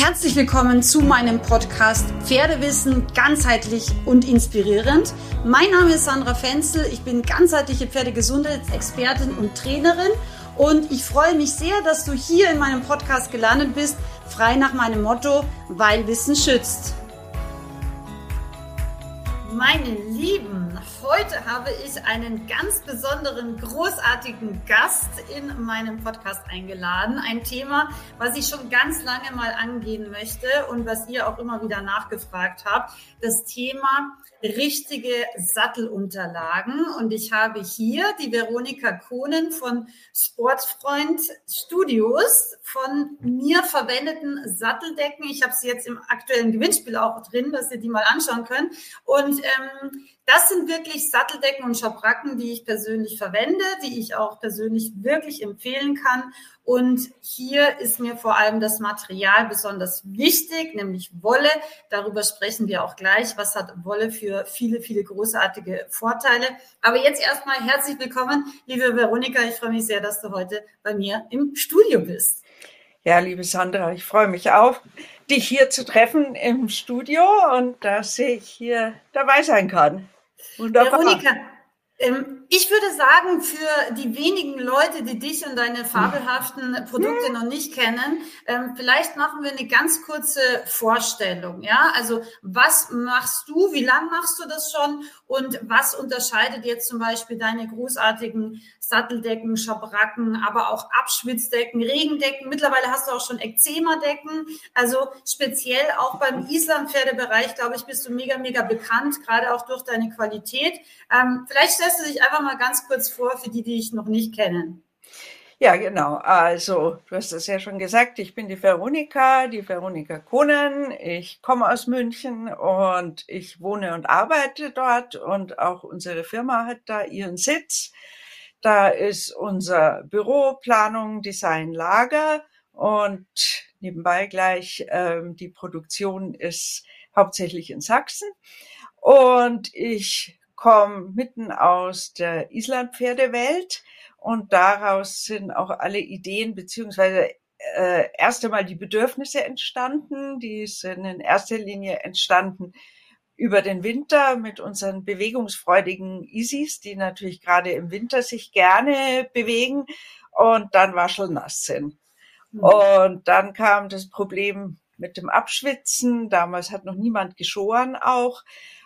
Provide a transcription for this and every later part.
Herzlich willkommen zu meinem Podcast Pferdewissen ganzheitlich und inspirierend. Mein Name ist Sandra Fenzel, ich bin ganzheitliche Pferdegesundheitsexpertin und Trainerin und ich freue mich sehr, dass du hier in meinem Podcast gelandet bist, frei nach meinem Motto, weil Wissen schützt. Meine Lieben, heute habe ich einen ganz besonderen, großartigen Gast in meinem Podcast eingeladen. Ein Thema, was ich schon ganz lange mal angehen möchte und was ihr auch immer wieder nachgefragt habt. Das Thema richtige Sattelunterlagen. Und ich habe hier die Veronika Kohnen von Sportfreund Studios von mir verwendeten Satteldecken. Ich habe sie jetzt im aktuellen Gewinnspiel auch drin, dass ihr die mal anschauen könnt. Und das sind wirklich Satteldecken und Schabracken, die ich persönlich verwende, die ich auch persönlich wirklich empfehlen kann. Und hier ist mir vor allem das Material besonders wichtig, nämlich Wolle. Darüber sprechen wir auch gleich. Was hat Wolle für viele, viele großartige Vorteile? Aber jetzt erstmal herzlich willkommen, liebe Veronika. Ich freue mich sehr, dass du heute bei mir im Studio bist. Ja, liebe Sandra, ich freue mich auch, dich hier zu treffen im Studio und dass ich hier dabei sein kann. Wunderbar. Veronika, ich würde sagen, für die wenigen Leute, die dich und deine fabelhaften Produkte noch nicht kennen, vielleicht machen wir eine ganz kurze Vorstellung. Ja, also was machst du? Wie lange machst du das schon? Und was unterscheidet jetzt zum Beispiel deine großartigen Satteldecken, Schabracken, aber auch Abschwitzdecken, Regendecken? Mittlerweile hast du auch schon Eczema-Decken. Also speziell auch beim Islandpferdebereich, glaube ich, bist du mega, mega bekannt, gerade auch durch deine Qualität. Vielleicht stellst du dich einfach mal ganz kurz vor für die, die dich noch nicht kennen. Ja, genau. Also, du hast es ja schon gesagt, ich bin die Veronika Kohnen. Ich komme aus München und ich wohne und arbeite dort und auch unsere Firma hat da ihren Sitz. Da ist unser Büro, Planung, Design, Lager und nebenbei gleich die Produktion ist hauptsächlich in Sachsen. Und ich komme mitten aus der Islandpferdewelt und daraus sind auch alle Ideen beziehungsweise erst einmal die Bedürfnisse entstanden. Die sind in erster Linie entstanden über den Winter mit unseren bewegungsfreudigen Isis, die natürlich gerade im Winter sich gerne bewegen und dann waschelnass sind. Und dann kam das Problem mit dem Abschwitzen. Damals hat noch niemand geschoren auch.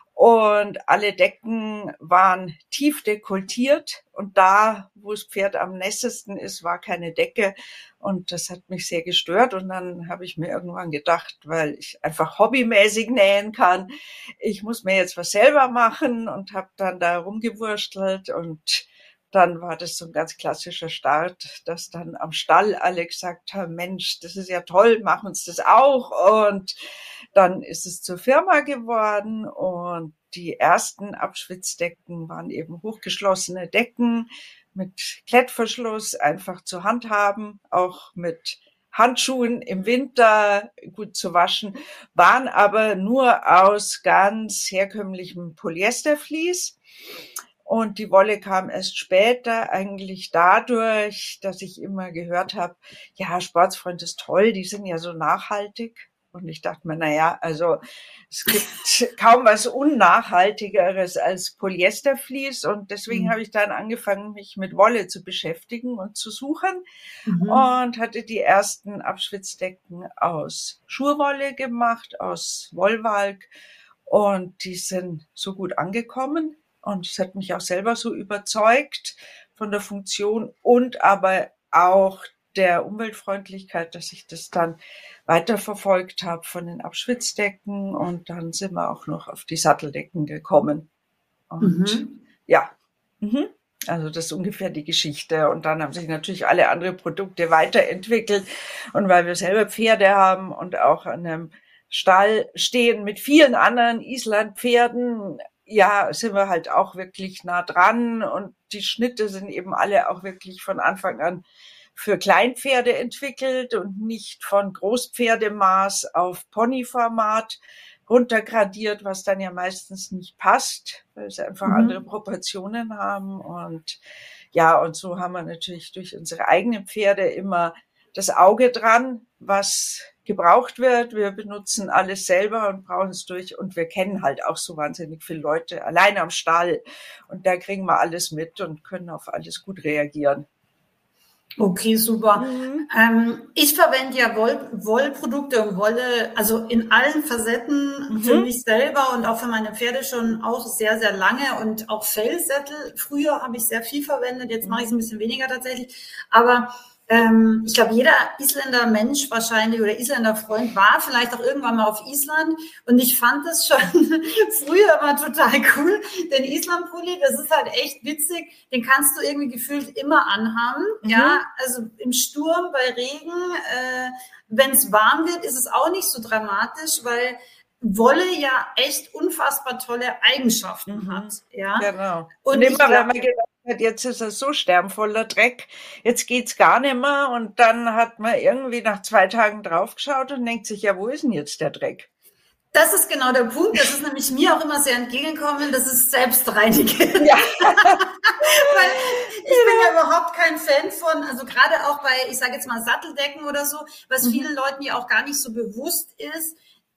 Und alle Decken waren tief dekoltiert und da, wo das Pferd am nässesten ist, war keine Decke und das hat mich sehr gestört und dann habe ich mir irgendwann gedacht, weil ich einfach hobbymäßig nähen kann, ich muss mir jetzt was selber machen und habe dann da rumgewurstelt und dann war das so ein ganz klassischer Start, dass dann am Stall alle gesagt haben, Mensch, das ist ja toll, mach uns das auch. Und dann ist es zur Firma geworden und die ersten Abschwitzdecken waren eben hochgeschlossene Decken mit Klettverschluss, einfach zu handhaben, auch mit Handschuhen im Winter gut zu waschen, waren aber nur aus ganz herkömmlichem Polyestervlies. Und die Wolle kam erst später, eigentlich dadurch, dass ich immer gehört habe, ja, Sportfreund ist toll, die sind ja so nachhaltig. Und ich dachte mir, naja, also es gibt kaum was Unnachhaltigeres als Polyestervlies. Und deswegen habe ich dann angefangen, mich mit Wolle zu beschäftigen und zu suchen. Und hatte die ersten Abschwitzdecken aus Schurwolle gemacht, aus Wollwalk. Und die sind so gut angekommen. Und es hat mich auch selber so überzeugt von der Funktion und aber auch der Umweltfreundlichkeit, dass ich das dann weiterverfolgt habe von den Abschwitzdecken und dann sind wir auch noch auf die Satteldecken gekommen. Und also das ist ungefähr die Geschichte. Und dann haben sich natürlich alle andere Produkte weiterentwickelt. Und weil wir selber Pferde haben und auch an einem Stall stehen mit vielen anderen Islandpferden, ja, sind wir halt auch wirklich nah dran und die Schnitte sind eben alle auch wirklich von Anfang an für Kleinpferde entwickelt und nicht von Großpferdemaß auf Ponyformat runtergradiert, was dann ja meistens nicht passt, weil sie einfach andere Proportionen haben und ja, und so haben wir natürlich durch unsere eigenen Pferde immer das Auge dran, was gebraucht wird. Wir benutzen alles selber und brauchen es durch. Und wir kennen halt auch so wahnsinnig viele Leute alleine am Stall. Und da kriegen wir alles mit und können auf alles gut reagieren. Okay, super. Ich verwende ja Wollprodukte und Wolle, also in allen Facetten für mich selber und auch für meine Pferde schon auch sehr, sehr lange und auch Fellsättel. Früher habe ich sehr viel verwendet, jetzt mache ich es ein bisschen weniger tatsächlich. Aber ich glaube, jeder Isländer Mensch wahrscheinlich oder Isländer Freund war vielleicht auch irgendwann mal auf Island und ich fand es schon früher immer total cool. Den Island-Pulli, das ist halt echt witzig, den kannst du irgendwie gefühlt immer anhaben. Ja, also im Sturm, bei Regen, wenn es warm wird, ist es auch nicht so dramatisch, weil Wolle ja echt unfassbar tolle Eigenschaften hat. Ja, genau. Und immer, wenn man gedacht hat, jetzt ist es so sternvoller Dreck, jetzt geht's gar nicht mehr. Und dann hat man irgendwie nach 2 Tagen draufgeschaut und denkt sich, ja, wo ist denn jetzt der Dreck? Das ist genau der Punkt. Das ist nämlich mir auch immer sehr entgegengekommen. Das ist Selbstreinigend. Ja. Weil ich bin ja überhaupt kein Fan von, also gerade auch bei, ich sage jetzt mal Satteldecken oder so, was vielen Leuten ja auch gar nicht so bewusst ist,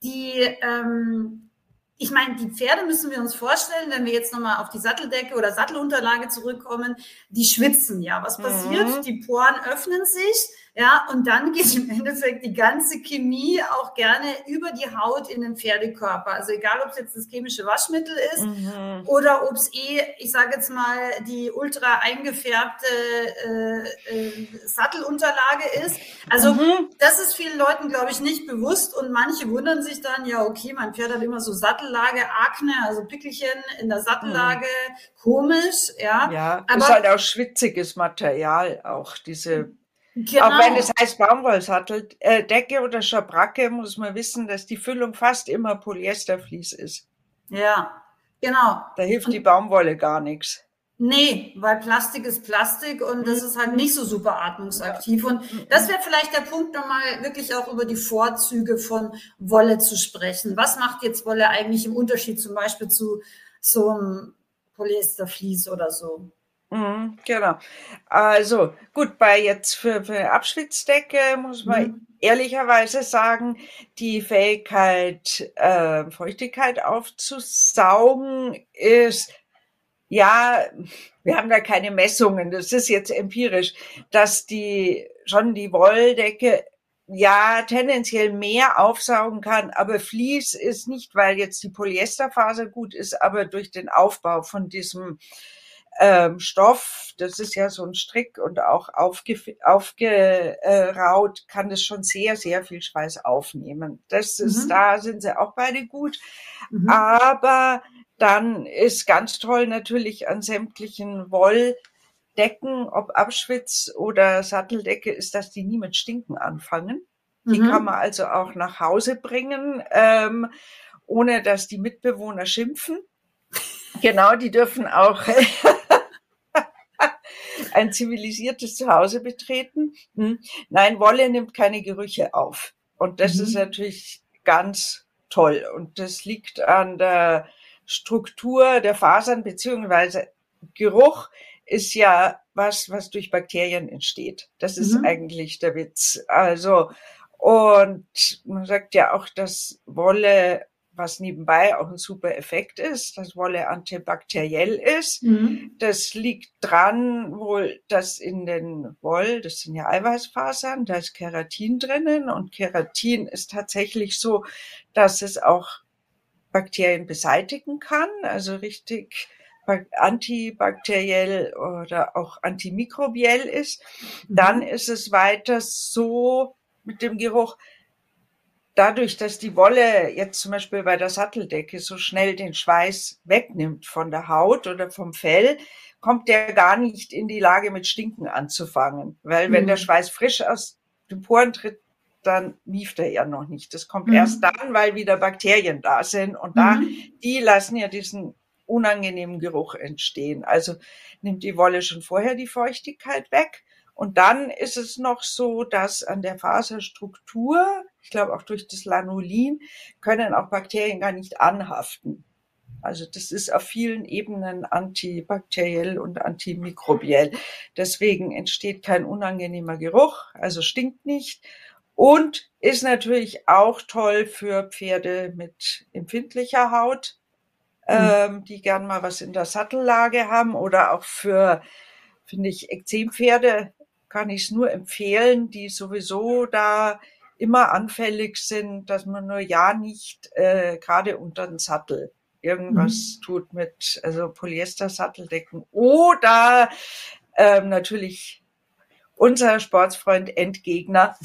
ich meine, die Pferde müssen wir uns vorstellen, wenn wir jetzt nochmal auf die Satteldecke oder Sattelunterlage zurückkommen, die schwitzen ja. Was passiert? Die Poren öffnen sich, ja, und dann geht im Endeffekt die ganze Chemie auch gerne über die Haut in den Pferdekörper. Also egal, ob es jetzt das chemische Waschmittel ist oder ob es ich sage jetzt mal, die ultra eingefärbte Sattelunterlage ist. Also das ist vielen Leuten, glaube ich, nicht bewusst und manche wundern sich dann, ja, okay, mein Pferd hat immer so Sattellage, Akne, also Pickelchen in der Sattellage, komisch, ja. Ja, aber ist halt auch schwitziges Material, auch diese. Genau. Auch wenn es heißt Baumwollsatteldecke oder Schabracke, muss man wissen, dass die Füllung fast immer Polyestervlies ist. Ja, genau. Da hilft die Baumwolle gar nichts. Nee, weil Plastik ist Plastik und das ist halt nicht so super atmungsaktiv. Und das wäre vielleicht der Punkt, nochmal wirklich auch über die Vorzüge von Wolle zu sprechen. Was macht jetzt Wolle eigentlich im Unterschied zum Beispiel zu so einem Polyestervlies oder so? Genau. Also gut, bei jetzt für Abschwitzdecke muss man ehrlicherweise sagen, die Fähigkeit, Feuchtigkeit aufzusaugen ist, ja, wir haben da keine Messungen, das ist jetzt empirisch, dass die Wolldecke ja tendenziell mehr aufsaugen kann, aber Vlies ist nicht, weil jetzt die Polyesterfaser gut ist, aber durch den Aufbau von diesem Stoff, das ist ja so ein Strick und auch aufgeraut, kann das schon sehr, sehr viel Schweiß aufnehmen. Das ist, da sind sie auch beide gut. Aber dann ist ganz toll natürlich an sämtlichen Wolldecken, ob Abschwitz oder Satteldecke, ist, dass die nie mit Stinken anfangen. Die kann man also auch nach Hause bringen, ohne dass die Mitbewohner schimpfen. Genau, die dürfen auch ein zivilisiertes Zuhause betreten. Nein, Wolle nimmt keine Gerüche auf. Und das ist natürlich ganz toll. Und das liegt an der Struktur der Fasern, beziehungsweise Geruch ist ja was durch Bakterien entsteht. Das ist eigentlich der Witz. Also, und man sagt ja auch, dass Wolle, was nebenbei auch ein super Effekt ist, dass Wolle antibakteriell ist. Das liegt dran wohl, dass in den das sind ja Eiweißfasern, da ist Keratin drinnen und Keratin ist tatsächlich so, dass es auch Bakterien beseitigen kann, also richtig antibakteriell oder auch antimikrobiell ist. Dann ist es weiter so mit dem Geruch, dadurch, dass die Wolle jetzt zum Beispiel bei der Satteldecke so schnell den Schweiß wegnimmt von der Haut oder vom Fell, kommt der gar nicht in die Lage, mit Stinken anzufangen. Weil wenn der Schweiß frisch aus den Poren tritt, dann mieft er ja noch nicht. Das kommt erst dann, weil wieder Bakterien da sind. Und die lassen ja diesen unangenehmen Geruch entstehen. Also nimmt die Wolle schon vorher die Feuchtigkeit weg. Und dann ist es noch so, dass an der Faserstruktur, ich glaube auch durch das Lanolin, können auch Bakterien gar nicht anhaften. Also das ist auf vielen Ebenen antibakteriell und antimikrobiell. Deswegen entsteht kein unangenehmer Geruch, also stinkt nicht. Und ist natürlich auch toll für Pferde mit empfindlicher Haut, die gern mal was in der Sattellage haben, oder auch für, finde ich, Ekzempferde kann ich es nur empfehlen, die sowieso da immer anfällig sind, dass man nur ja nicht gerade unter den Sattel irgendwas tut mit also Polyester-Satteldecken oder natürlich unser Sportsfreund Endgegner,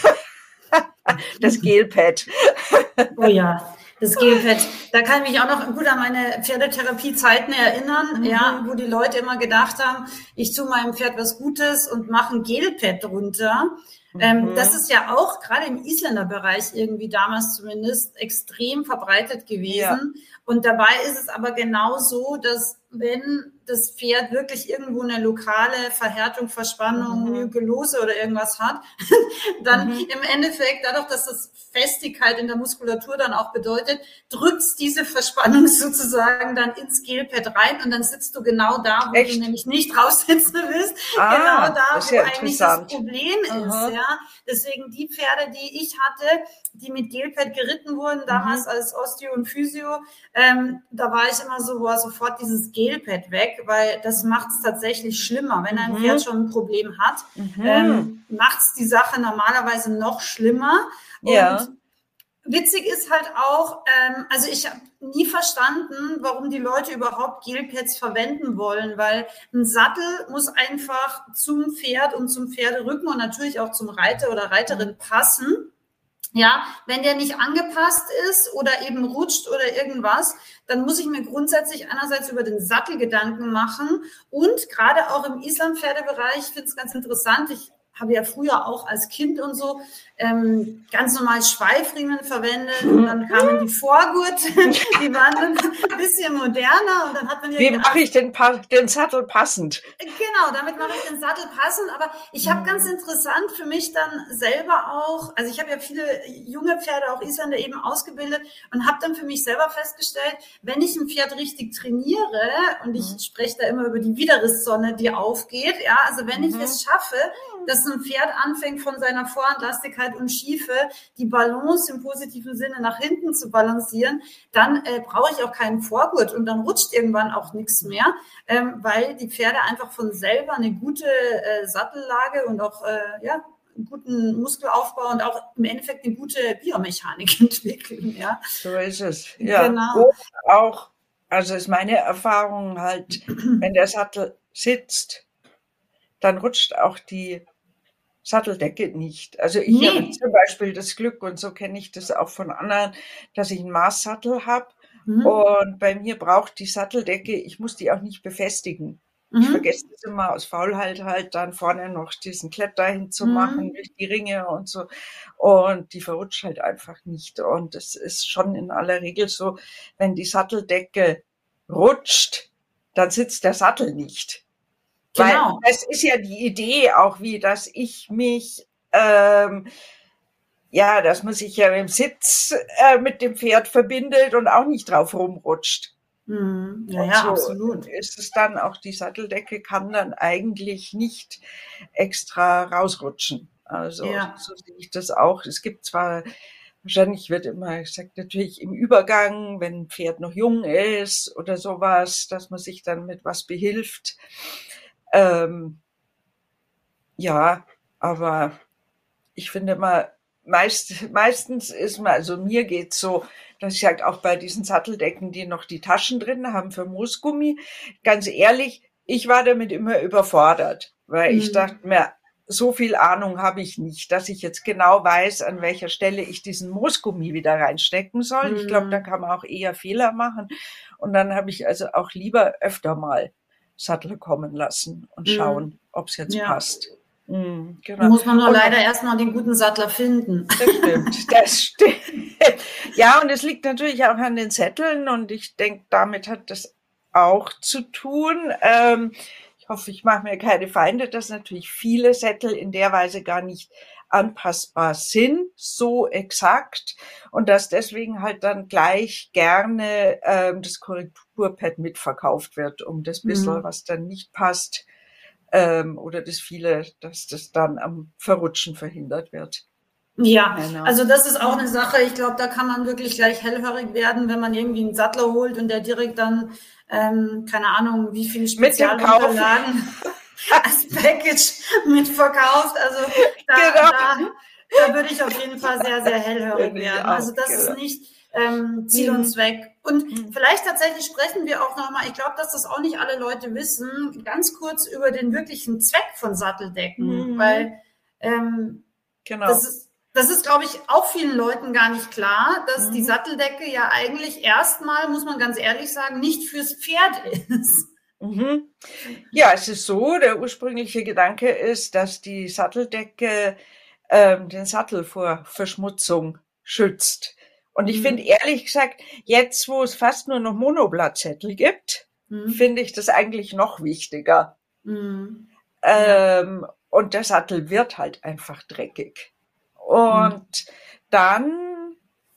das Gelpad. Oh ja, das Gelpad. Da kann ich mich auch noch gut an meine Pferdetherapiezeiten erinnern, ja, wo die Leute immer gedacht haben, ich tue meinem Pferd was Gutes und mache ein Gelpad drunter. Das ist ja auch gerade im Isländerbereich irgendwie damals zumindest extrem verbreitet gewesen. Ja. Und dabei ist es aber genau so, dass wenn das Pferd wirklich irgendwo eine lokale Verhärtung, Verspannung, Mykelose oder irgendwas hat, dann im Endeffekt, dadurch, dass das Festigkeit in der Muskulatur dann auch bedeutet, drückst diese Verspannung sozusagen dann ins Gelpad rein und dann sitzt du genau da, wo du nämlich nicht raussitzen willst. Genau da, wo eigentlich das Problem ist. Ja. Deswegen die Pferde, die ich hatte, die mit Gelpad geritten wurden, damals als Osteo und Physio, da war ich immer so, sofort dieses Gelpad weg, weil das macht es tatsächlich schlimmer. Wenn ein Pferd schon ein Problem hat, macht es die Sache normalerweise noch schlimmer. Ja. Und witzig ist halt auch, also ich habe nie verstanden, warum die Leute überhaupt Gelpads verwenden wollen, weil ein Sattel muss einfach zum Pferd und zum Pferderücken und natürlich auch zum Reiter oder Reiterin passen. Ja, wenn der nicht angepasst ist oder eben rutscht oder irgendwas, dann muss ich mir grundsätzlich einerseits über den Sattel Gedanken machen und gerade auch im Islampferdebereich, ich finde es ganz interessant, ich habe ja früher auch als Kind und so ganz normal Schweifriemen verwendet und dann kamen die Vorgurt, die waren dann ein bisschen moderner und dann hat man ja wie mache ich den Sattel passend? Genau, damit mache ich den Sattel passend, aber ich habe ganz interessant für mich dann selber auch, also ich habe ja viele junge Pferde, auch Isländer eben ausgebildet und habe dann für mich selber festgestellt, wenn ich ein Pferd richtig trainiere und ich spreche da immer über die Widerrisssonne, die aufgeht, ja, also wenn ich es schaffe, dass ein Pferd anfängt von seiner Vorhandlastigkeit und Schiefe die Balance im positiven Sinne nach hinten zu balancieren, dann brauche ich auch keinen Vorgurt und dann rutscht irgendwann auch nichts mehr, weil die Pferde einfach von selber eine gute Sattellage und auch einen guten Muskelaufbau und auch im Endeffekt eine gute Biomechanik entwickeln. Ja. So ist es. Ja. Genau. Und auch, also ist meine Erfahrung halt, wenn der Sattel sitzt, dann rutscht auch die Satteldecke nicht. Also ich habe zum Beispiel das Glück, und so kenne ich das auch von anderen, dass ich einen Maßsattel habe. Und bei mir braucht die Satteldecke, ich muss die auch nicht befestigen. Ich vergesse es immer aus Faulheit halt dann vorne noch diesen Klett dahin zu machen, durch die Ringe und so. Und die verrutscht halt einfach nicht. Und es ist schon in aller Regel so, wenn die Satteldecke rutscht, dann sitzt der Sattel nicht. Genau. Weil das ist ja die Idee auch, wie dass ich mich, dass man sich ja im Sitz mit dem Pferd verbindet und auch nicht drauf rumrutscht. Ja, so absolut. Ist es dann auch, die Satteldecke kann dann eigentlich nicht extra rausrutschen. Also so sehe ich das auch. Es gibt zwar, wahrscheinlich wird immer gesagt, natürlich im Übergang, wenn ein Pferd noch jung ist oder sowas, dass man sich dann mit was behilft. Ja, aber ich finde mal, meistens ist man, also mir geht's so, dass ich halt auch bei diesen Satteldecken, die noch die Taschen drin haben für Moosgummi, ganz ehrlich, ich war damit immer überfordert, weil ich dachte mir, so viel Ahnung habe ich nicht, dass ich jetzt genau weiß, an welcher Stelle ich diesen Moosgummi wieder reinstecken soll. Ich glaube, da kann man auch eher Fehler machen. Und dann habe ich also auch lieber öfter mal Sattel kommen lassen und schauen, ob es jetzt passt. Genau. Muss man nur leider erstmal den guten Sattler finden. Das stimmt. Ja, und es liegt natürlich auch an den Sätteln und ich denke, damit hat das auch zu tun. Ich hoffe, ich mache mir keine Feinde, dass natürlich viele Sättel in der Weise gar nicht anpassbar sind, so exakt, und dass deswegen halt dann gleich gerne das Korrekturpad mitverkauft wird, um das bisschen, was dann nicht passt, oder das viele, dass das dann am Verrutschen verhindert wird. Ja, Genau. also das ist auch eine Sache. Ich glaube, da kann man wirklich gleich hellhörig werden, wenn man irgendwie einen Sattler holt und der direkt dann, keine Ahnung, wie viele Mit dem Kauf. Spezialunterlagen als Package mitverkauft. Also Genau. da würde ich auf jeden Fall sehr, sehr hellhörig Finde ich werden. auch, Also das ist genau. nicht Ziel und Zweck. Und vielleicht tatsächlich sprechen wir auch nochmal, ich glaube, dass das auch nicht alle Leute wissen, ganz kurz über den wirklichen Zweck von Satteldecken, weil Genau. das ist, glaube ich, auch vielen Leuten gar nicht klar, dass die Satteldecke ja eigentlich erstmal, muss man ganz ehrlich sagen, nicht fürs Pferd ist. Ja, es ist so, der ursprüngliche Gedanke ist, dass die Satteldecke den Sattel vor Verschmutzung schützt. Und ich finde ehrlich gesagt, jetzt wo es fast nur noch Monoblattsättel gibt, finde ich das eigentlich noch wichtiger. Und der Sattel wird halt einfach dreckig. Und dann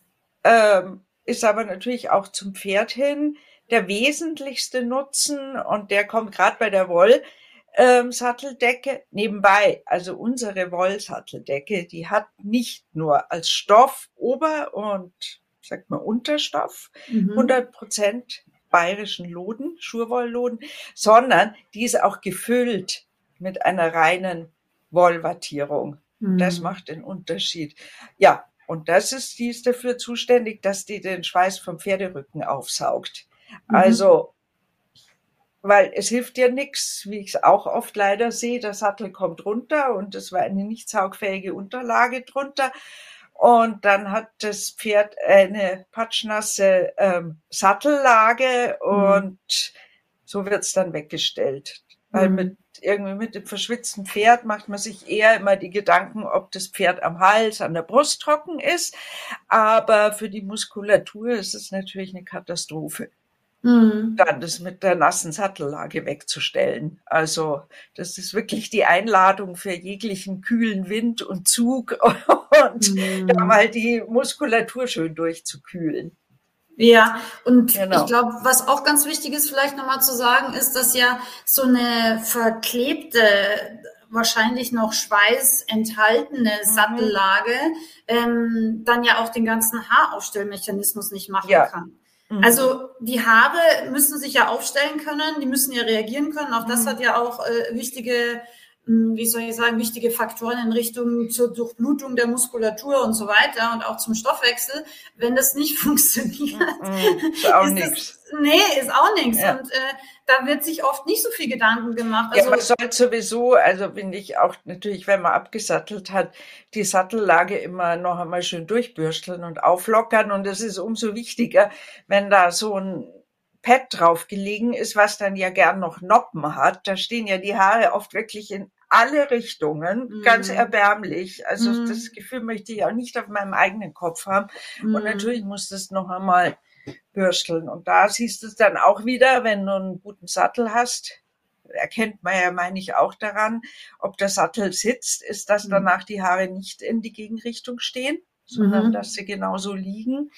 ist aber natürlich auch zum Pferd hin der wesentlichste Nutzen, und der kommt gerade bei der Wollsatteldecke nebenbei. Also unsere Wollsatteldecke, die hat nicht nur als Stoff Ober- und, sagt man, Unterstoff 100% bayerischen Loden, Schurwollloden, sondern die ist auch gefüllt mit einer reinen Wollwattierung. Das macht den Unterschied. Ja, und die ist dafür zuständig, dass die den Schweiß vom Pferderücken aufsaugt. Also, weil es hilft ja nichts, wie ich es auch oft leider sehe, der Sattel kommt runter und es war eine nicht saugfähige Unterlage drunter. Und dann hat das Pferd eine patschnasse Sattellage und so wird's dann weggestellt. Weil mit dem verschwitzten Pferd macht man sich eher immer die Gedanken, ob das Pferd am Hals, an der Brust trocken ist. Aber für die Muskulatur ist es natürlich eine Katastrophe, dann das mit der nassen Sattellage wegzustellen. Also das ist wirklich die Einladung für jeglichen kühlen Wind und Zug und da mal die Muskulatur schön durchzukühlen. Ja, und ich glaube, was auch ganz wichtig ist, vielleicht nochmal zu sagen, ist, dass ja so eine verklebte, wahrscheinlich noch Schweiß enthaltene Sattellage dann ja auch den ganzen Haaraufstellmechanismus nicht machen kann. Also die Haare müssen sich ja aufstellen können, die müssen ja reagieren können. Auch das hat ja auch wichtige Faktoren in Richtung zur Durchblutung der Muskulatur und so weiter und auch zum Stoffwechsel. Wenn das nicht funktioniert, ist auch nichts. Ist auch nichts. Ja. Und da wird sich oft nicht so viel Gedanken gemacht. Also, ja, man sollte sowieso, also finde ich auch natürlich, wenn man abgesattelt hat, die Sattellage immer noch einmal schön durchbürsteln und auflockern. Und es ist umso wichtiger, wenn da so ein Pad drauf gelegen ist, was dann ja gern noch Noppen hat. Da stehen ja die Haare oft wirklich in alle Richtungen, ganz erbärmlich. Also das Gefühl möchte ich auch nicht auf meinem eigenen Kopf haben. Und natürlich muss das noch einmal bürsteln. Und da siehst du es dann auch wieder, wenn du einen guten Sattel hast, erkennt man ja, meine ich, auch daran, ob der Sattel sitzt, ist, dass danach die Haare nicht in die Gegenrichtung stehen, sondern dass sie genauso liegen.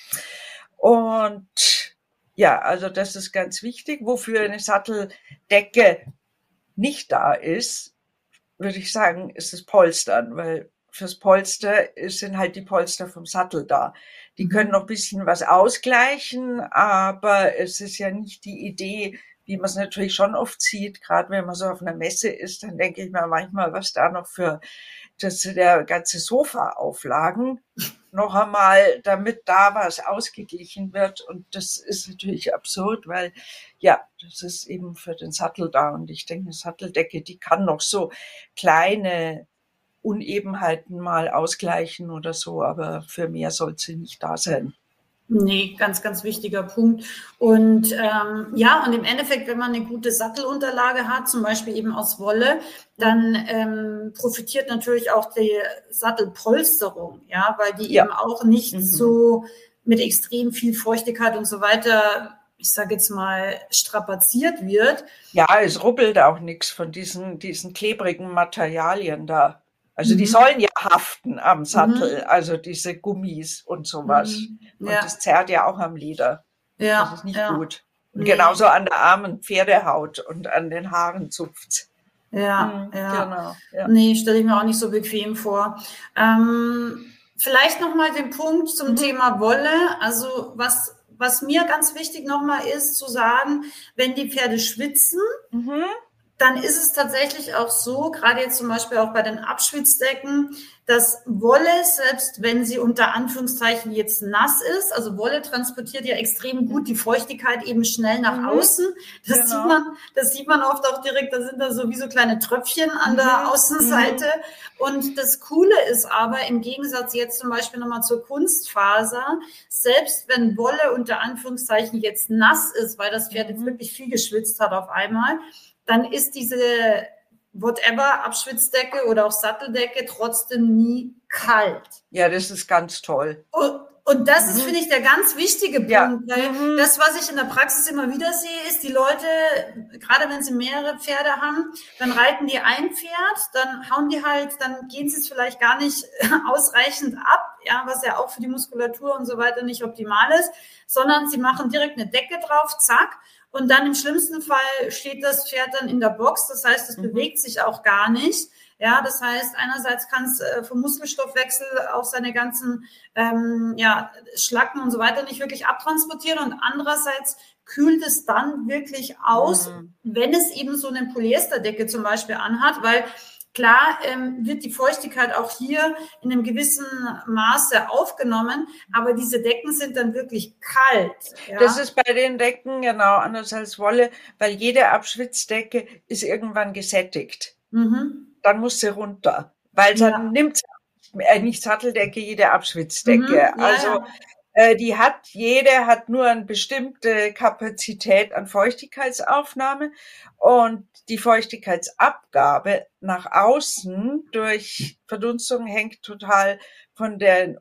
Und ja, also das ist ganz wichtig. Wofür eine Satteldecke nicht da ist, würde ich sagen, ist das Polstern, weil fürs Polster sind halt die Polster vom Sattel da. Die können noch ein bisschen was ausgleichen, aber es ist ja nicht die Idee, wie man es natürlich schon oft sieht, gerade wenn man so auf einer Messe ist, dann denke ich mir manchmal, was da noch für der ganze Sofa-Auflagen noch einmal, damit da was ausgeglichen wird. Und das ist natürlich absurd, weil ja, das ist eben für den Sattel da. Und ich denke, eine Satteldecke, die kann noch so kleine Unebenheiten mal ausgleichen oder so, aber für mehr soll sie nicht da sein. Nee, ganz, ganz wichtiger Punkt. Und ja, und im Endeffekt, wenn man eine gute Sattelunterlage hat, zum Beispiel eben aus Wolle, dann profitiert natürlich auch die Sattelpolsterung, ja, weil die eben auch nicht so mit extrem viel Feuchtigkeit und so weiter, ich sage jetzt mal, strapaziert wird. Ja, es rubbelt auch nichts von diesen klebrigen Materialien da. Also die sollen ja haften am Sattel, also diese Gummis und sowas. Und das zerrt ja auch am Leder. Ja, das ist nicht gut. Und genauso an der armen Pferdehaut und an den Haaren zupft's. Ja. Nee, stelle ich mir auch nicht so bequem vor. Vielleicht nochmal den Punkt zum Thema Wolle. Also was mir ganz wichtig nochmal ist zu sagen, wenn die Pferde schwitzen, dann ist es tatsächlich auch so, gerade jetzt zum Beispiel auch bei den Abschwitzdecken, dass Wolle, selbst wenn sie unter Anführungszeichen jetzt nass ist, also Wolle transportiert ja extrem gut die Feuchtigkeit eben schnell nach außen. Das sieht man oft auch direkt, da sind da sowieso kleine Tröpfchen an der Außenseite. Und das Coole ist aber, im Gegensatz jetzt zum Beispiel nochmal zur Kunstfaser, selbst wenn Wolle unter Anführungszeichen jetzt nass ist, weil das Pferd jetzt wirklich viel geschwitzt hat auf einmal, dann ist diese Abschwitzdecke oder auch Satteldecke trotzdem nie kalt. Ja, das ist ganz toll. Und das ist, finde ich, der ganz wichtige Punkt, weil das, was ich in der Praxis immer wieder sehe, ist, die Leute, gerade wenn sie mehrere Pferde haben, dann reiten die ein Pferd, dann hauen die halt, dann gehen sie es vielleicht gar nicht ausreichend ab, ja, was ja auch für die Muskulatur und so weiter nicht optimal ist, sondern sie machen direkt eine Decke drauf, zack. Und dann im schlimmsten Fall steht das Pferd dann in der Box. Das heißt, es bewegt sich auch gar nicht. Ja, das heißt, einerseits kann es vom Muskelstoffwechsel auch seine ganzen Schlacken und so weiter nicht wirklich abtransportieren. Und andererseits kühlt es dann wirklich aus, wenn es eben so eine Polyesterdecke zum Beispiel anhat, weil klar wird die Feuchtigkeit auch hier in einem gewissen Maße aufgenommen, aber diese Decken sind dann wirklich kalt. Ja? Das ist bei den Decken genau anders als Wolle, weil jede Abschwitzdecke ist irgendwann gesättigt. Dann muss sie runter, weil dann nimmt nicht Satteldecke, jede Abschwitzdecke. Jede hat nur eine bestimmte Kapazität an Feuchtigkeitsaufnahme und die Feuchtigkeitsabgabe nach außen durch Verdunstung hängt total von den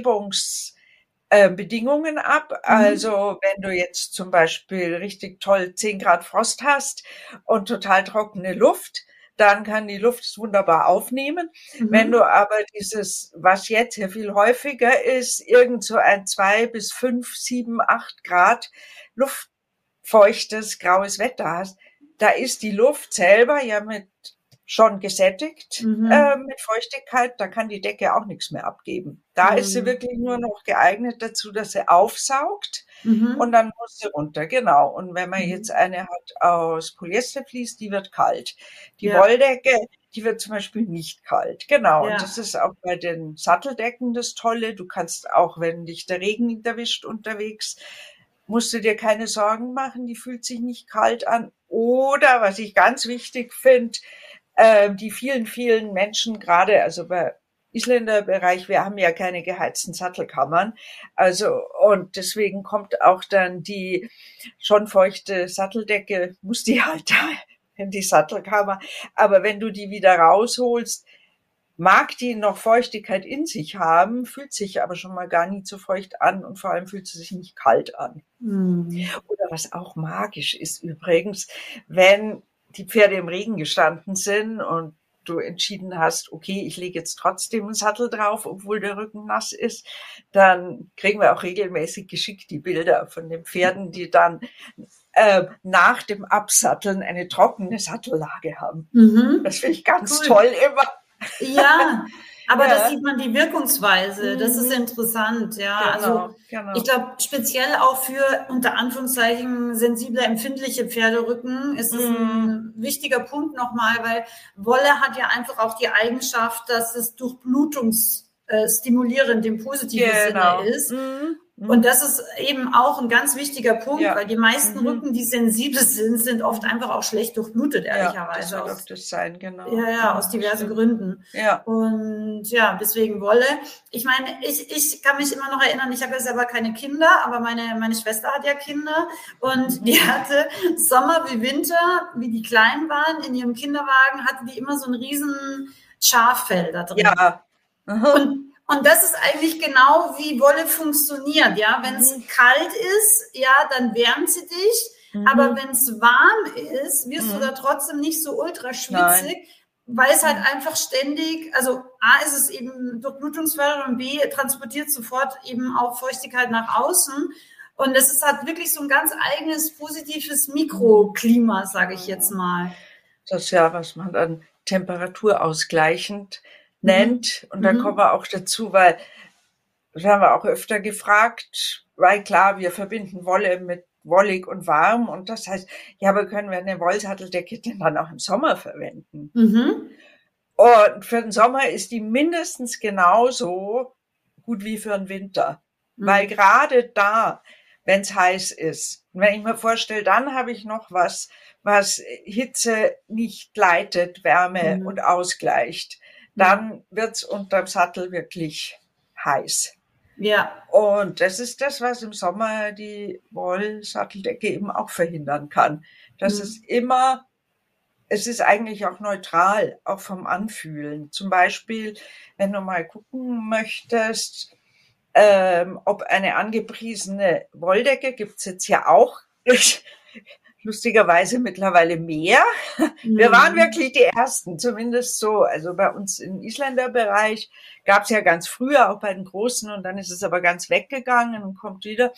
Umgebungsbedingungen ab. Also wenn du jetzt zum Beispiel richtig toll 10 Grad Frost hast und total trockene Luft, dann kann die Luft es wunderbar aufnehmen. Wenn du aber dieses, was jetzt hier viel häufiger ist, irgend so ein 2 bis 5, 7, 8 Grad luftfeuchtes, graues Wetter hast, da ist die Luft selber ja schon gesättigt mit Feuchtigkeit, da kann die Decke auch nichts mehr abgeben. Da ist sie wirklich nur noch geeignet dazu, dass sie aufsaugt und dann muss sie runter, genau. Und wenn man jetzt eine hat aus Polyestervlies, die wird kalt. Die Wolldecke, die wird zum Beispiel nicht kalt, genau. Und das ist auch bei den Satteldecken das Tolle. Du kannst auch, wenn dich der Regen erwischt unterwegs, musst du dir keine Sorgen machen, die fühlt sich nicht kalt an. Oder, was ich ganz wichtig finde, die vielen, vielen Menschen, gerade also bei Isländerbereich, wir haben ja keine geheizten Sattelkammern, also und deswegen kommt auch dann die schon feuchte Satteldecke, muss die halt da in die Sattelkammer, aber wenn du die wieder rausholst, mag die noch Feuchtigkeit in sich haben, fühlt sich aber schon mal gar nie so feucht an und vor allem fühlt sie sich nicht kalt an. Oder was auch magisch ist übrigens, wenn die Pferde im Regen gestanden sind und du entschieden hast, okay, ich lege jetzt trotzdem einen Sattel drauf, obwohl der Rücken nass ist, dann kriegen wir auch regelmäßig geschickt die Bilder von den Pferden, die dann nach dem Absatteln eine trockene Sattellage haben. Das finde ich ganz toll immer. Ja, aber da sieht man die Wirkungsweise. Das ist interessant, ja. Genau, ich glaube, speziell auch für unter Anführungszeichen sensible, empfindliche Pferderücken ist es ein wichtiger Punkt nochmal, weil Wolle hat ja einfach auch die Eigenschaft, dass es durchblutungsstimulierend im positiven Sinne ist. Und das ist eben auch ein ganz wichtiger Punkt, weil die meisten Rücken, die sensibel sind oft einfach auch schlecht durchblutet, ehrlicherweise. Ja, das wird das sein, genau. Ja, aus diversen Gründen. Ja. Und ja, deswegen Wolle. Ich meine, ich kann mich immer noch erinnern, ich habe ja selber keine Kinder, aber meine Schwester hat ja Kinder und die hatte Sommer wie Winter, wie die klein waren, in ihrem Kinderwagen hatte die immer so ein riesen Schaffell da drin. Ja. Und das ist eigentlich genau, wie Wolle funktioniert, ja. Wenn es kalt ist, ja, dann wärmt sie dich. Aber wenn es warm ist, wirst du da trotzdem nicht so ultra schwitzig, weil es halt einfach ständig, also A, ist es eben durchblutungsfördernd und B, transportiert sofort eben auch Feuchtigkeit nach außen. Und es ist halt wirklich so ein ganz eigenes, positives Mikroklima, sage ich jetzt mal. Das ist ja, was man dann temperaturausgleichend nennt. Und dann kommen wir auch dazu, weil Das haben wir auch öfter gefragt, weil klar, wir verbinden Wolle mit wollig und warm und das heißt, ja, aber können wir eine Wollsatteldecke denn dann auch im Sommer verwenden? Mhm. Und für den Sommer ist die mindestens genauso gut wie für den Winter. Weil gerade da, wenn es heiß ist, wenn ich mir vorstelle, dann habe ich noch was Hitze nicht leitet, Wärme und ausgleicht, dann wird's unterm Sattel wirklich heiß. Ja. Und das ist das, was im Sommer die Wollsatteldecke eben auch verhindern kann. Das ist immer, es ist eigentlich auch neutral, auch vom Anfühlen. Zum Beispiel, wenn du mal gucken möchtest, ob eine angepriesene Wolldecke, gibt's jetzt ja auch lustigerweise mittlerweile mehr. Wir waren wirklich die Ersten, zumindest so. Also bei uns im Isländerbereich gab's ja ganz früher, auch bei den Großen, und dann ist es aber ganz weggegangen und kommt wieder.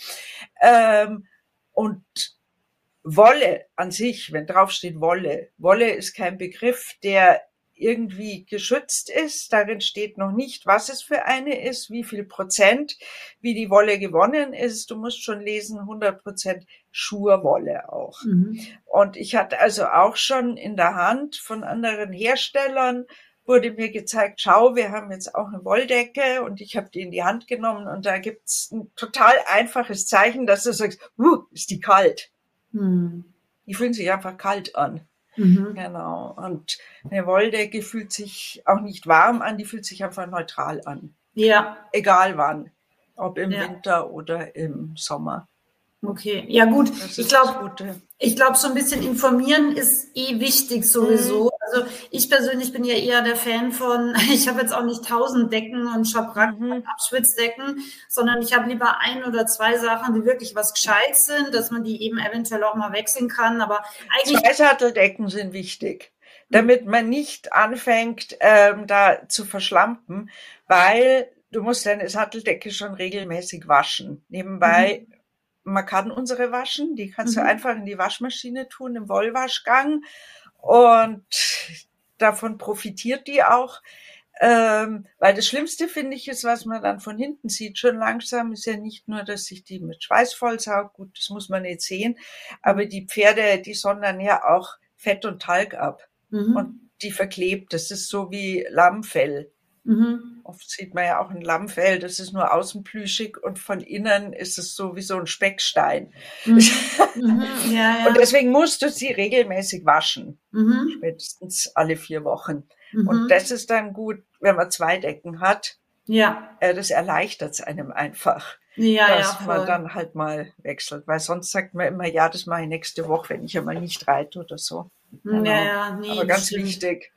Und Wolle an sich, wenn drauf steht Wolle, Wolle ist kein Begriff, der irgendwie geschützt ist. Darin steht noch nicht, was es für eine ist, wie viel Prozent, wie die Wolle gewonnen ist. Du musst schon lesen, 100% Schurwolle auch. Und ich hatte also auch schon in der Hand von anderen Herstellern, wurde mir gezeigt, schau, wir haben jetzt auch eine Wolldecke, und ich habe die in die Hand genommen und da gibt's ein total einfaches Zeichen, dass du sagst, ist die kalt. Die fühlen sich einfach kalt an. Genau. Und eine Wolldecke fühlt sich auch nicht warm an, die fühlt sich einfach neutral an. Ja. Egal wann. Ob im Winter oder im Sommer. Okay, ja gut. Ich glaube, so ein bisschen informieren ist wichtig sowieso. Also ich persönlich bin ja eher der Fan von, ich habe jetzt auch nicht 1000 Decken und Schabrack und Abschwitzdecken, sondern ich habe lieber 1 oder 2 Sachen, die wirklich was gescheit sind, dass man die eben eventuell auch mal wechseln kann. Aber eigentlich 2 Satteldecken sind wichtig, damit man nicht anfängt, da zu verschlampen, weil du musst deine Satteldecke schon regelmäßig waschen. Nebenbei, man kann unsere waschen, die kannst du einfach in die Waschmaschine tun, im Wollwaschgang, und davon profitiert die auch, weil das Schlimmste, finde ich, ist, was man dann von hinten sieht, schon langsam, ist ja nicht nur, dass sich die mit Schweiß vollsaugt, gut, das muss man nicht sehen, aber die Pferde, die sondern ja auch Fett und Talg ab und die verklebt, das ist so wie Lammfell. Oft sieht man ja auch ein Lammfell, das ist nur außen plüschig und von innen ist es so wie so ein Speckstein. Ja. Und deswegen musst du sie regelmäßig waschen, spätestens alle 4 Wochen. Und das ist dann gut, wenn man 2 Decken hat. Ja. Das erleichtert es einem einfach, dass man dann halt mal wechselt. Weil sonst sagt man immer, ja, das mache ich nächste Woche, wenn ich einmal nicht reite oder so. Genau. Nee, aber ganz wichtig.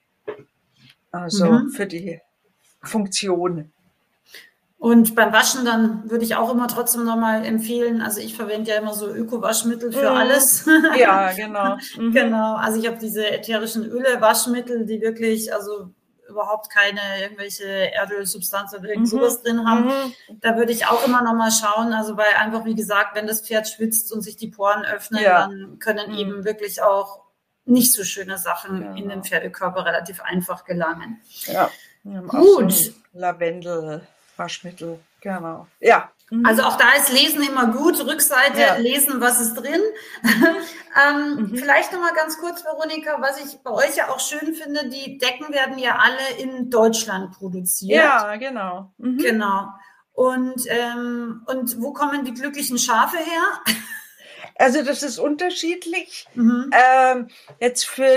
Also für die Funktion. Und beim Waschen dann würde ich auch immer trotzdem nochmal empfehlen, also ich verwende ja immer so Öko-Waschmittel für alles. Ja, genau. Genau, also ich habe diese ätherischen Öle, Waschmittel, die wirklich also überhaupt keine irgendwelche Erdölsubstanz oder irgend sowas drin haben. Da würde ich auch immer nochmal schauen, also weil einfach, wie gesagt, wenn das Pferd schwitzt und sich die Poren öffnen, dann können eben wirklich auch nicht so schöne Sachen in den Pferdekörper relativ einfach gelangen. Ja. Gut. So Lavendel-Waschmittel, genau. Ja. Also auch da ist Lesen immer gut. Rückseite, lesen, was ist drin. Vielleicht nochmal ganz kurz, Veronika, was ich bei euch ja auch schön finde, die Decken werden ja alle in Deutschland produziert. Ja, genau. Genau. Und wo kommen die glücklichen Schafe her? Also das ist unterschiedlich. Jetzt für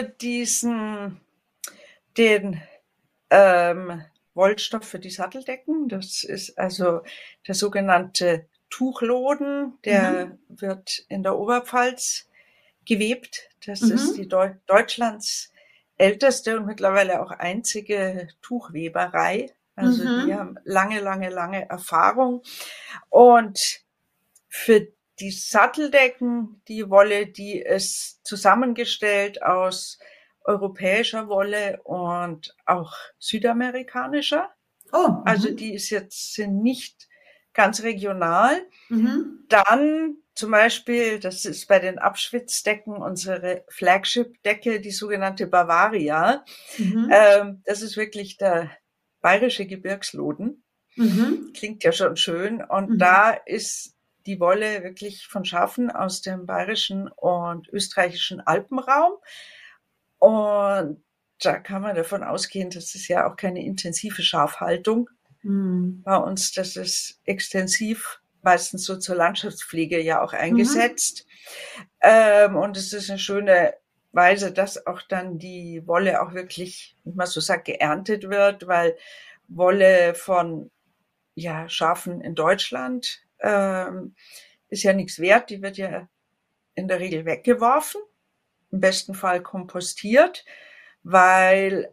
den Wollstoff für die Satteldecken, das ist also der sogenannte Tuchloden, der wird in der Oberpfalz gewebt. Das ist die Deutschlands älteste und mittlerweile auch einzige Tuchweberei. Also die haben lange Erfahrung. Und für die Satteldecken, die Wolle, die ist zusammengestellt aus europäischer Wolle und auch südamerikanischer. Oh, also die sind nicht ganz regional. Dann zum Beispiel, das ist bei den Abschwitzdecken unsere Flagship-Decke, die sogenannte Bavaria. Das ist wirklich der bayerische Gebirgsloden. Klingt ja schon schön. Und da ist die Wolle wirklich von Schafen aus dem bayerischen und österreichischen Alpenraum. Und da kann man davon ausgehen, das ist ja auch keine intensive Schafhaltung. Bei uns, das ist extensiv, meistens so zur Landschaftspflege ja auch eingesetzt. Und es ist eine schöne Weise, dass auch dann die Wolle auch wirklich, wie man so sagt, geerntet wird, weil Wolle von Schafen in Deutschland ist ja nichts wert. Die wird ja in der Regel weggeworfen, im besten Fall kompostiert, weil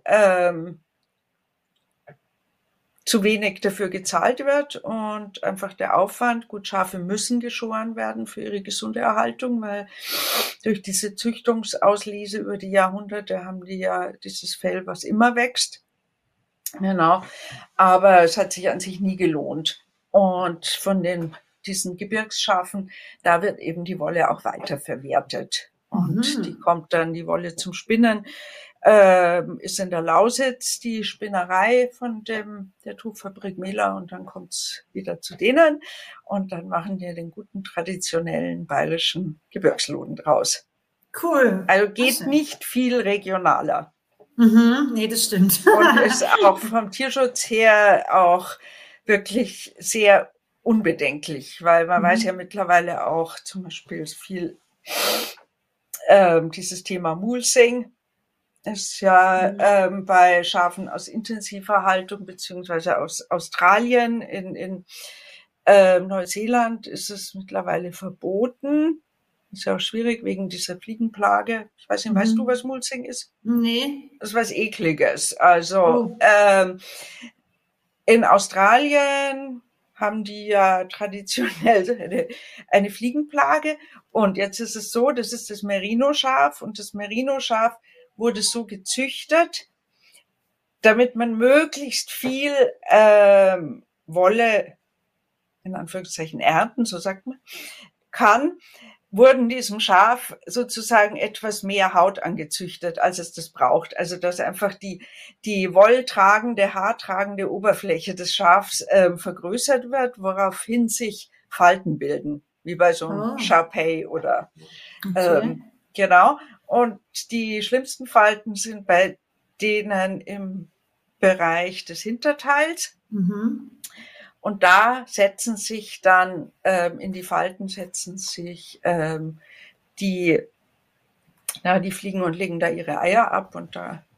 zu wenig dafür gezahlt wird und einfach der Aufwand, gut, Schafe müssen geschoren werden für ihre gesunde Erhaltung, weil durch diese Züchtungsauslese über die Jahrhunderte haben die ja dieses Fell, was immer wächst. Genau. Aber es hat sich an sich nie gelohnt. Und von diesen Gebirgsschafen, da wird eben die Wolle auch weiterverwertet. Und die kommt dann, die Wolle zum Spinnen, ist in der Lausitz die Spinnerei von der Tuchfabrik Mehler und dann kommt's wieder zu denen und dann machen die den guten traditionellen bayerischen Gebirgsloden draus. Cool. Also geht nicht viel regionaler. Nee, das stimmt. Und ist auch vom Tierschutz her auch wirklich sehr unbedenklich, weil man weiß ja mittlerweile auch zum Beispiel viel dieses Thema Mulesing ist ja bei Schafen aus intensiver Haltung beziehungsweise aus Australien, in Neuseeland ist es mittlerweile verboten. Ist ja auch schwierig wegen dieser Fliegenplage. Ich weiß nicht, weißt du, was Mulesing ist? Nee. Das ist was Ekliges. Also in Australien haben die ja traditionell eine Fliegenplage. Und jetzt ist es so, das ist das Merino-Schaf. Und das Merino-Schaf wurde so gezüchtet, damit man möglichst viel Wolle, in Anführungszeichen, ernten, so sagt man, kann, wurden diesem Schaf sozusagen etwas mehr Haut angezüchtet, als es das braucht. Also dass einfach die wolltragende, haartragende Oberfläche des Schafs vergrößert wird, woraufhin sich Falten bilden, wie bei so einem Shar-Pei oder genau. Und die schlimmsten Falten sind bei denen im Bereich des Hinterteils. Und da setzen sich dann in die Falten die fliegen und legen da ihre Eier ab und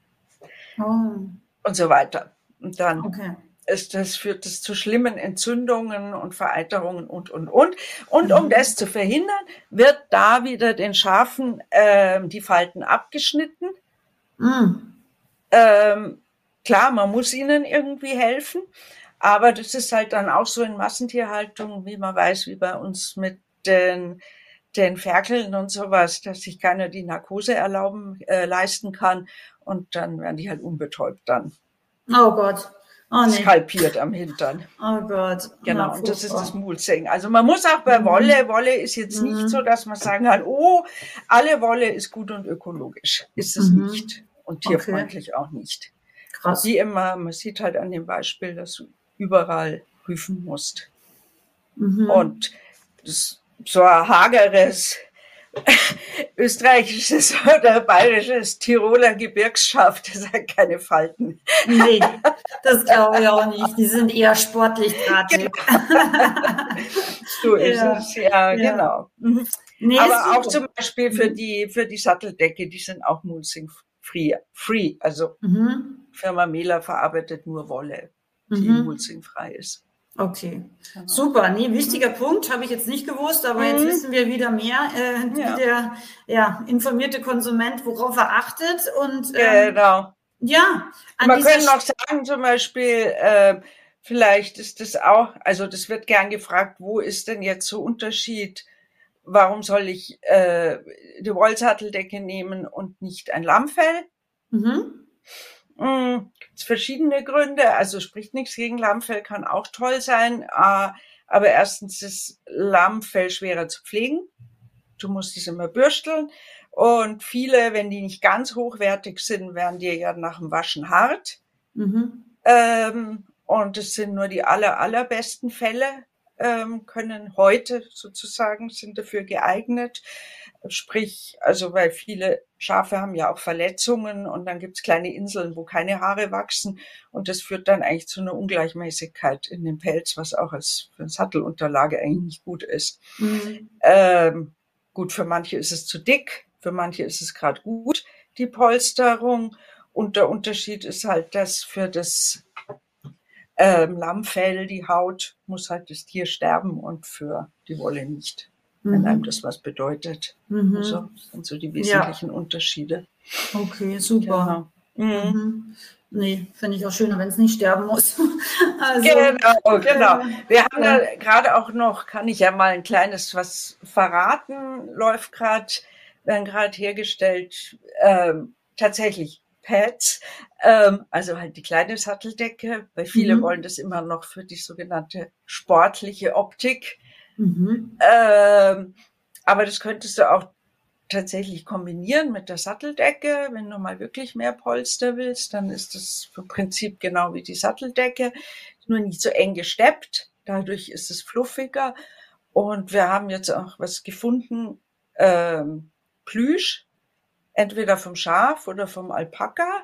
und so weiter. Und dann führt das zu schlimmen Entzündungen und Vereiterungen und. Und um das zu verhindern, wird da wieder den Schafen die Falten abgeschnitten. Klar, man muss ihnen irgendwie helfen. Aber das ist halt dann auch so in Massentierhaltung, wie man weiß, wie bei uns mit den Ferkeln und sowas, dass sich keiner die Narkose leisten kann. Und dann werden die halt unbetäubt dann. Oh Gott. Oh, nee. Skalpiert am Hintern. Oh Gott. Genau, und das ist das Mulesing. Also man muss auch bei Wolle ist jetzt nicht so, dass man sagen kann, alle Wolle ist gut und ökologisch. Ist es nicht. Und tierfreundlich auch nicht. Krass. Wie immer, man sieht halt an dem Beispiel, dass du überall prüfen musst. Und das, so ein hageres österreichisches oder bayerisches Tiroler Gebirgsschaf, das hat keine Falten. Nee, das glaube ich auch nicht. Die sind eher sportlich drahtig. So ist es, genau. Nee, aber super. auch zum Beispiel für die Satteldecke, die sind auch Mulesing free. Also Firma Mehler verarbeitet nur Wolle, die Mulesing frei ist. Okay, super. Nee, wichtiger Punkt, habe ich jetzt nicht gewusst, aber jetzt wissen wir wieder mehr, wie der informierte Konsument, worauf er achtet. Und genau. Ja. Man könnte noch sagen, zum Beispiel, vielleicht ist das auch, also das wird gern gefragt, wo ist denn jetzt so Unterschied? Warum soll ich die Wollsatteldecke nehmen und nicht ein Lammfell? Es verschiedene Gründe, also spricht nichts gegen Lammfell, kann auch toll sein, aber erstens ist Lammfell schwerer zu pflegen. Du musst es immer bürsteln und viele, wenn die nicht ganz hochwertig sind, werden die ja nach dem Waschen hart. Und es sind nur die allerbesten Fälle, können heute sozusagen, sind dafür geeignet. Sprich, also weil viele Schafe haben ja auch Verletzungen und dann gibt's kleine Inseln, wo keine Haare wachsen und das führt dann eigentlich zu einer Ungleichmäßigkeit in dem Pelz, was auch als für eine Sattelunterlage eigentlich nicht gut ist. Gut, für manche ist es zu dick, für manche ist es gerade gut, die Polsterung. Und der Unterschied ist halt, dass für das Lammfell, die Haut, muss halt das Tier sterben und für die Wolle nicht, wenn einem das was bedeutet. Also, das sind so die wesentlichen Unterschiede. Okay, super. Genau. Nee, finde ich auch schöner, wenn es nicht sterben muss. Also, genau. Wir haben da gerade auch noch, kann ich ja mal ein kleines was verraten, werden gerade hergestellt, tatsächlich Pads, also halt die kleine Satteldecke, weil viele wollen das immer noch für die sogenannte sportliche Optik. Aber das könntest du auch tatsächlich kombinieren mit der Satteldecke. Wenn du mal wirklich mehr Polster willst, dann ist das im Prinzip genau wie die Satteldecke, nur nicht so eng gesteppt. Dadurch ist es fluffiger. Und wir haben jetzt auch was gefunden, Plüsch, entweder vom Schaf oder vom Alpaka.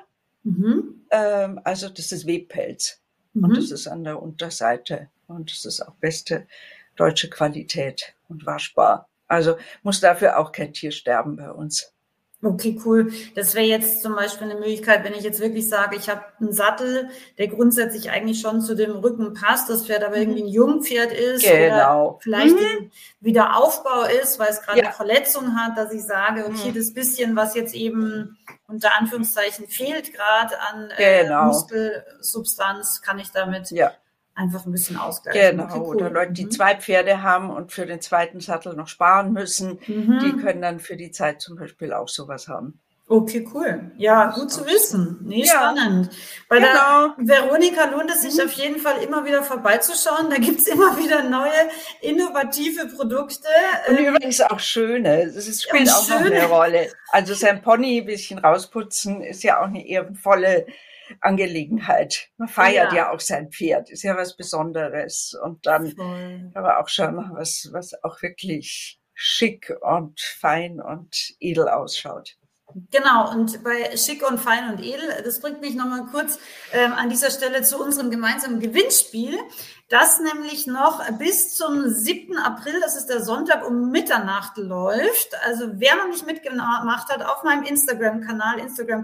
Also das ist Webpelz. Und das ist an der Unterseite. Und das ist auch beste deutsche Qualität und waschbar. Also muss dafür auch kein Tier sterben bei uns. Okay, cool. Das wäre jetzt zum Beispiel eine Möglichkeit, wenn ich jetzt wirklich sage, ich habe einen Sattel, der grundsätzlich eigentlich schon zu dem Rücken passt, das Pferd aber irgendwie ein Jungpferd ist oder vielleicht im Wiederaufbau ist, weil es gerade eine Verletzung hat, dass ich sage, okay, das bisschen, was jetzt eben unter Anführungszeichen fehlt gerade an Muskelsubstanz, kann ich damit einfach ein bisschen ausgleichen. Genau, okay, cool. Oder Leute, die 2 Pferde haben und für den zweiten Sattel noch sparen müssen, die können dann für die Zeit zum Beispiel auch sowas haben. Okay, cool. Ja, gut zu wissen. Nee, spannend. Bei der Veronika lohnt es sich auf jeden Fall immer wieder vorbeizuschauen. Da gibt's immer wieder neue, innovative Produkte. Und übrigens auch schöne. Das spielt auch noch eine Rolle. Also sein Pony ein bisschen rausputzen ist ja auch eine ehrenvolle Angelegenheit. Man feiert ja auch sein Pferd, ist ja was Besonderes. Und dann kann man auch schauen, was auch wirklich schick und fein und edel ausschaut. Genau, und bei Schick und Fein und Edel, das bringt mich nochmal kurz an dieser Stelle zu unserem gemeinsamen Gewinnspiel, das nämlich noch bis zum 7. April, das ist der Sonntag um Mitternacht läuft. Also wer noch nicht mitgemacht hat, auf meinem Instagram-Kanal,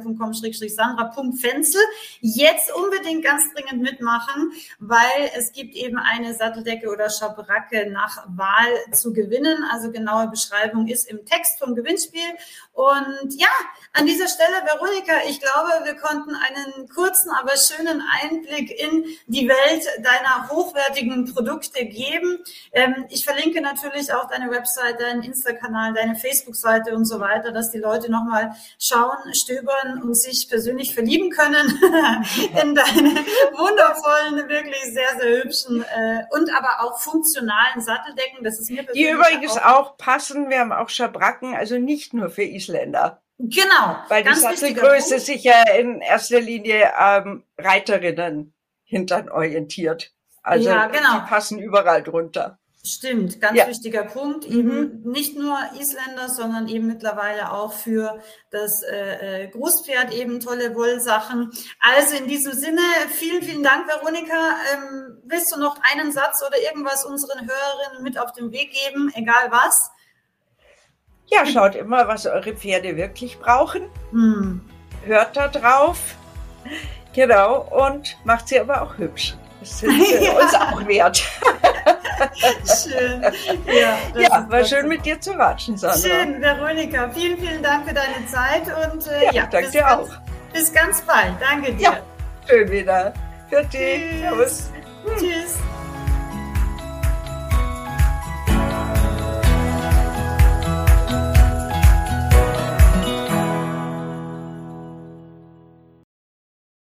instagram.com/sandra.fenzel, jetzt unbedingt ganz dringend mitmachen, weil es gibt eben eine Satteldecke oder Schabracke nach Wahl zu gewinnen. Also genaue Beschreibung ist im Text vom Gewinnspiel. Und ja, an dieser Stelle, Veronika, ich glaube, wir konnten einen kurzen, aber schönen Einblick in die Welt deiner hochwertigen Produkte geben. Ich verlinke natürlich auch deine Website, deinen Insta-Kanal, deine Facebook-Seite und so weiter, dass die Leute nochmal schauen, stöbern und sich persönlich verlieben können in deine wundervollen, wirklich sehr, sehr hübschen und aber auch funktionalen Satteldecken. Das ist mir persönlich die übrigens auch passen. Wir haben auch Schabracken, also nicht nur für Isländer. Genau. Weil die Sattelgröße sich ja in erster Linie Reiterinnen hintern orientiert. Also die passen überall drunter. Stimmt, ganz wichtiger Punkt. Eben nicht nur Isländer, sondern eben mittlerweile auch für das Großpferd eben tolle Wollsachen. Also in diesem Sinne, vielen, vielen Dank, Veronika. Willst du noch einen Satz oder irgendwas unseren Hörerinnen mit auf den Weg geben, egal was? Ja, schaut immer, was eure Pferde wirklich brauchen. Hört da drauf. Genau. Und macht sie aber auch hübsch. Das sind uns auch wert. Schön. Ja, war schön mit dir zu ratschen, Sandra. Schön, Veronika. Vielen, vielen Dank für deine Zeit. Und danke dir auch. Bis ganz bald. Danke dir. Ja, schön wieder. Für dich. Servus. Tschüss.